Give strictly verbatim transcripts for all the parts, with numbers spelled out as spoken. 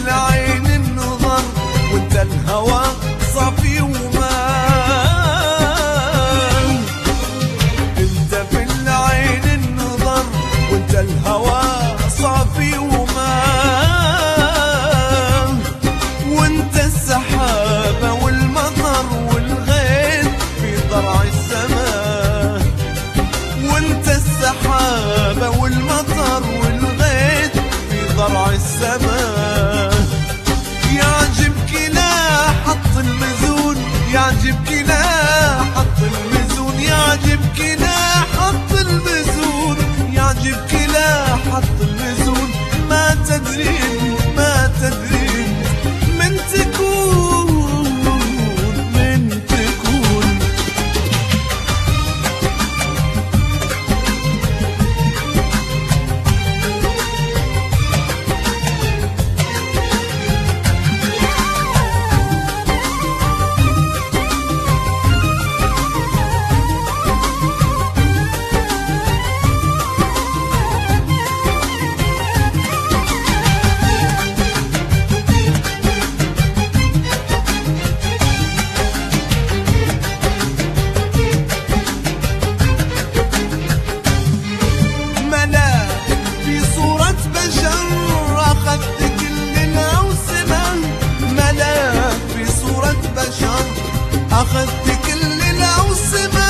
العين النظر وانت الهوى صافي ومان. انت في العين النظر وانت الهوى صافي ومان. وانت السحابة والمطر والغيث في ضرع السماء. وانت السحابة والمطر والغيث في ضرع السماء. يعجبك لا حط المزون، يعجبك لا حط المزون، يعجبك لا حط المزون، يعجبك لا حط المزون. ما تدرين ما تدرين من تكون من تكون. أخذت كل الأوسمة.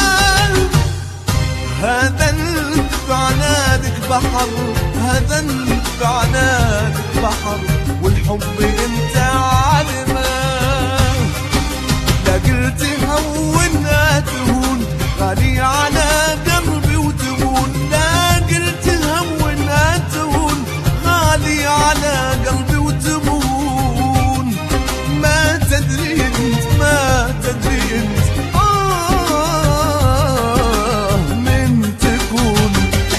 هذا في عنادك بحر، هذا في عنادك بحر، والحب انت عالمة. لا قلت هون لا تهون، غالي على قلبي وتهون. لا قلت هون لا تهون، غالي على قلبي وتهون. ما تدري انت ما تدري انت آه من تكون.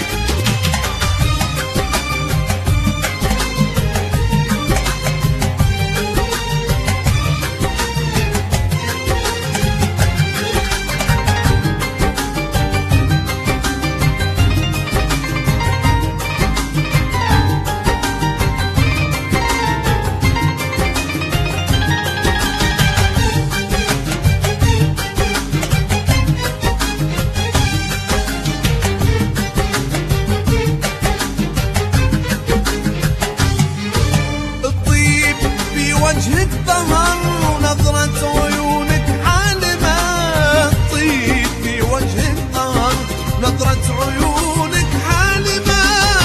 وجهك ظهر ونظرة عيونك حالمة. طيب في وجهك ظهر نظرة عيونك حالمة.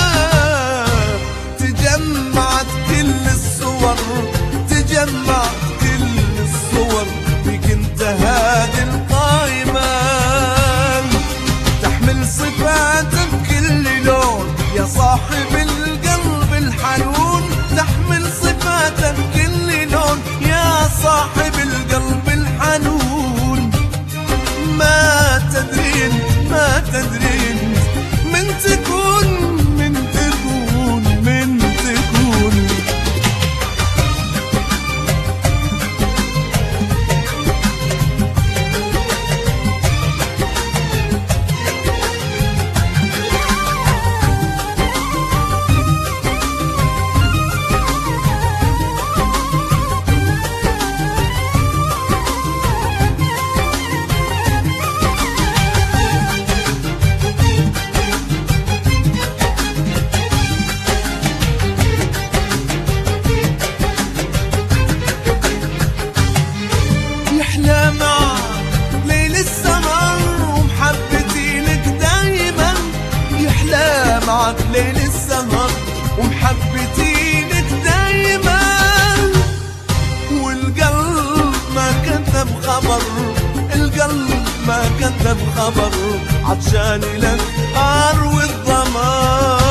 تجمعت كل الصور، تجمعت كل الصور بك انت هذه القائمة. تحمل صفاتك كل لون يا صاحب القلب الحنون. تحمل صفاتك كل لون يا صاحب القلب الحنون. ما تدرين ما تدرين من تكون من تكون من تكون. معك ليل السهر ومحبتينك دايما. والقلب ما كذب خبر، القلب ما كذب خبر، عطشان لك اروي الظما.